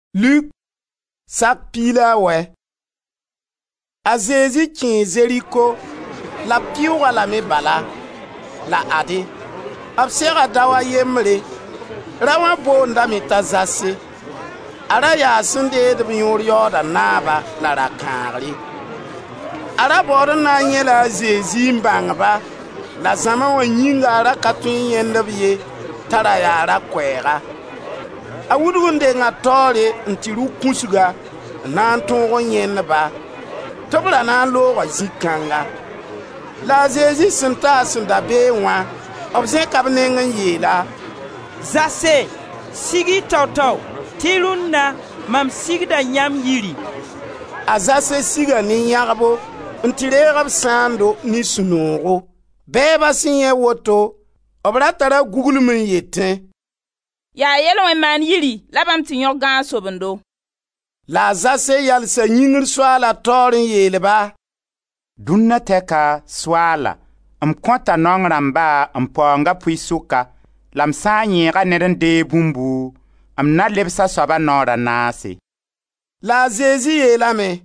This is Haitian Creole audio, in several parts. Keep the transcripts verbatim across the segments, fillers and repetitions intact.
Luk sak pila we. A Zezi kin Zeriko la piwa la me bala la ade. Absera dawa yemre rawa bonda mitazase. Ara ya sunde de binyoriyo da naba la rakari. Ara bodo na nyela Zezi mbangba la zama wa nyinga ara katun yenda biye tara ya ara kwera. A wudunde nga tore ntiru kunsuga na ntongo nyenda ba tobra na lo wa zikanga la Zezi senta sunda bewa obze kabne ngan yela zase sigi tawtaw tirunna mam sigda nyam yiri azase siga ni yagbo ntire gab sando ni sunugo beba sinye woto obra tara gugul mun yete ya yelo man yiri labam ti yogan sobendo la zase yal sa nyingir swala torin yeleba dunna teka swala am konta nongramba am ponga puisuka lam sanyi ga neden de bumbu am na lebsa soba nora nasi la Zezi yelame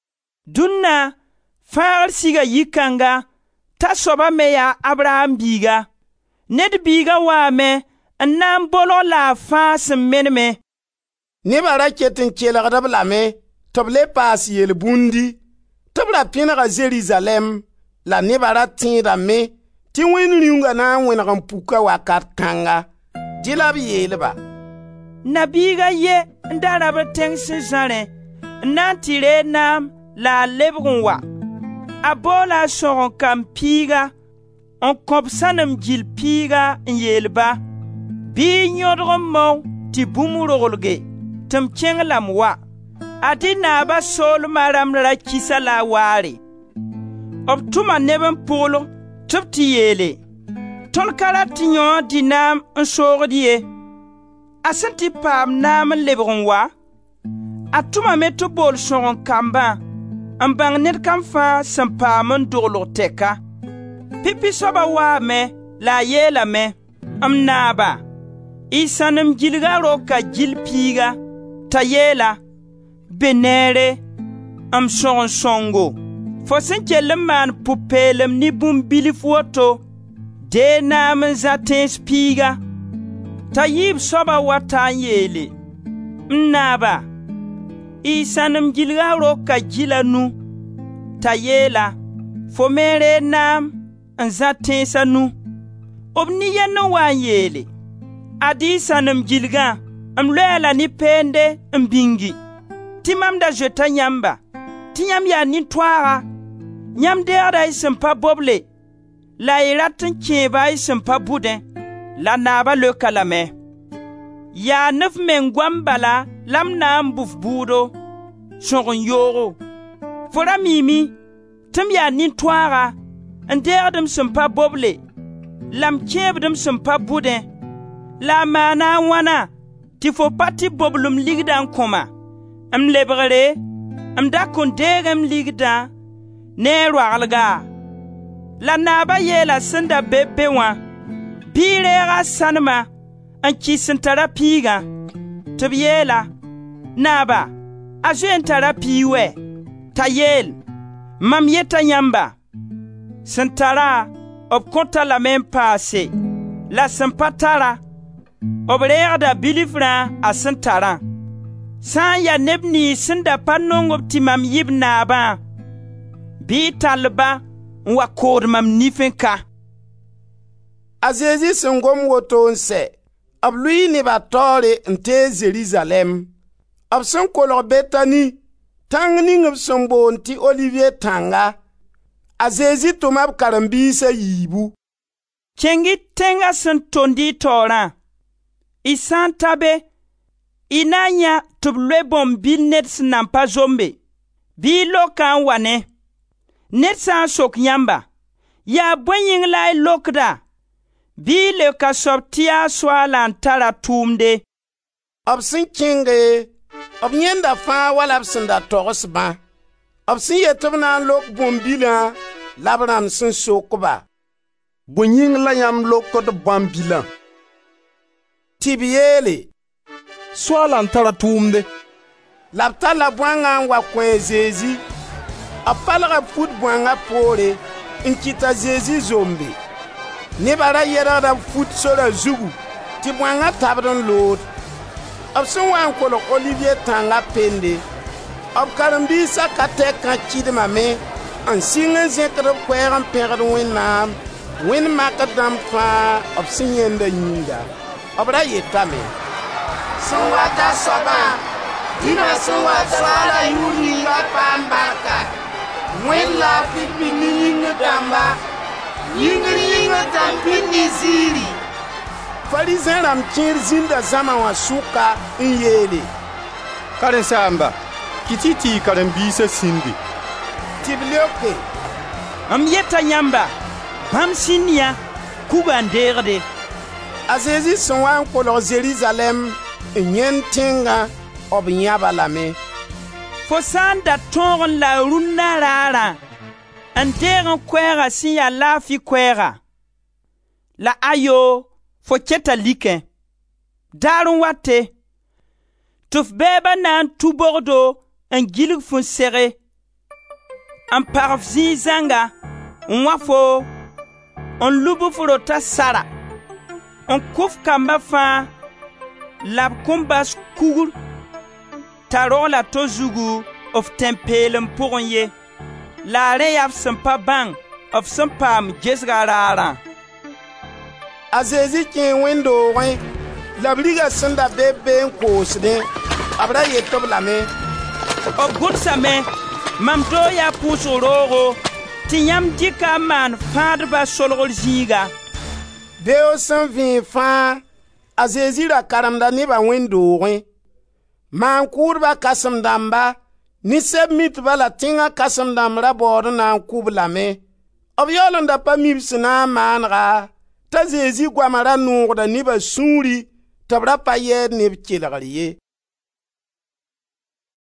dunna far siga yikanga ta soba meya Abraham biga ned biga wa me annam bolo la fa semmenme ne bara ketin kela da blame toble pas yel bundi tobla pina ga Jerusalem la ne bara tinda me ti wen riunga na wen ran puka wakat kanga dilab yelba nabiga ye ndara ba tengse zare nantire nam la lebgunwa abola soron kampiga on kopsanam gil piga yelba bi nyodro mo ti bumurolge tum chenlam wa adi na ba sol maram la kisa la wari obtuma neben polo tupti yele tol kala tinyo dinam nsogdiye asanti pam nam lebron wa atuma meto bol soron kamba ambang net kamfa sampam ndolo teka pipi soba wa me la yela me amnaba isanam gilga roka gilpiga tayela benere am son songo fosin kelem man pupelem ni bumbili foto de nam zaten spiga tayib soba wata yele mnaba isanam gilga roka gilanu tayela fomere nam zaten sanu obni yenno wa yele adi sanam gilga am lela ni pende mbingi timam da jeta nyamba tinyam ya ni twara nyam de ara isempa boble la iratin keba isempa bude la naba le kalame ya nef mengwambala lam na mbuf budo soron yoro fora mimi tim ya ni twara nderdem sempa boble lam kebdem sempa bude la mana wana ti fo pati boblum ligdan koma am lebrere am da kon degam ligda ne roalga la naba yela senda bebe wa bire ga sanma an kisin terapiga tobiyela naba ajen terapiwe tayel mam yeta nyamba sentara ob konta la même passé la sempatara obreerda bilifra a sentara san ya nebni sinda panong optimam yibna ba bi talba wa kodmam nifenka a Zezi singom woto nse ablui ne ba tore nte Jerusalem abson kolor betani tangni ngab sombo nti Olivier tanga a Zezi tumab karambisa yibu kengi tenga sentondi tora isan tabe inanya tuble bom bil net snampa zombe bi lokan wane net san sok nyamba ya boyin lai lokda bi le kasoptia swala ntara tumde obsin kinge obnyenda fa wala absinda togsba obsin yetubna lok bom bila labram sin sokba bonyin la yam lokod bambila tibiyele swala ntara tumde La b tar la bõangã n wa kõ a Zezi. B palga fut bõangã poore n kɩta Zezi zombe. Nebã ra yɛrgda fut sora zugu tɩ bõangã tabd n lood. B sẽn wa n kolg Olivier tãngã pende, b karen-biisã ka tɛkã kɩdmame n sɩng n zẽkd b koɛɛg n pẽgd Wẽnnaam, Wẽnd makd dãmb fãa b sẽn yẽnda yĩnga. B ra yetame: sẽn wata soabã, dĩnã sẽn wa soala yʋʋr ninga paam barka. Wẽnd laafɩ pĩnd yĩng dãmba, yĩngr yĩngr dãmb pĩnd ne ziiri. Farizẽ rãmb kẽer zĩnda zãma wã sʋka n yeele: Karen-saamba, kɩt y tɩ y karen-biisã sĩndi. Tɩ b leoke: M yeta yãmba, bãmb sĩnd yã kuga n deegde. A Zezi sẽn wa n kolg Zerizalɛm n yẽnd tẽngã, b yãba lame. Fo sã n da tõog n la rũnnã raarã n deeg n koɛɛgã sẽn yaa laafɩ koɛɛga, la ayo, fo keta likẽ. Daar n wate, tɩ f bɛɛbã na n tu bogdo n gilg fõ sege, n pag f zĩig zãnga, n wã fo, n lub f rota sara, n kʋf kambã fãa, la b kõn bas kugr t'a rog la to zugu f tẽn-peelem pʋgẽ ye, la a rẽ yaa f sẽn pa bãng f sẽn paam gesga raarã. A Zezi kẽ wẽnd-doogẽ, la b rigã sẽn da be be n koosdẽ, b ra yet b lame: b gʋlsame, mam doo yaa pʋʋsg roogo tɩ yãmb dɩka n maan fãadbã solgr zĩiga. Beoog sẽn vẽeg fãa, a Zezi ra karemda nebã wẽnd-doogẽ. Maan-kʋʋdbã kãsem-dãmba ne sɛb-mitbã la tẽngã kãsem-dãmb ra baood n na n kʋb lame. B yaool n da pa mi b sẽn na n maanega, t'a Zezi goamã ra noogda nebã sũuri tɩ b ra pa yɛɛd neb kelgr ye.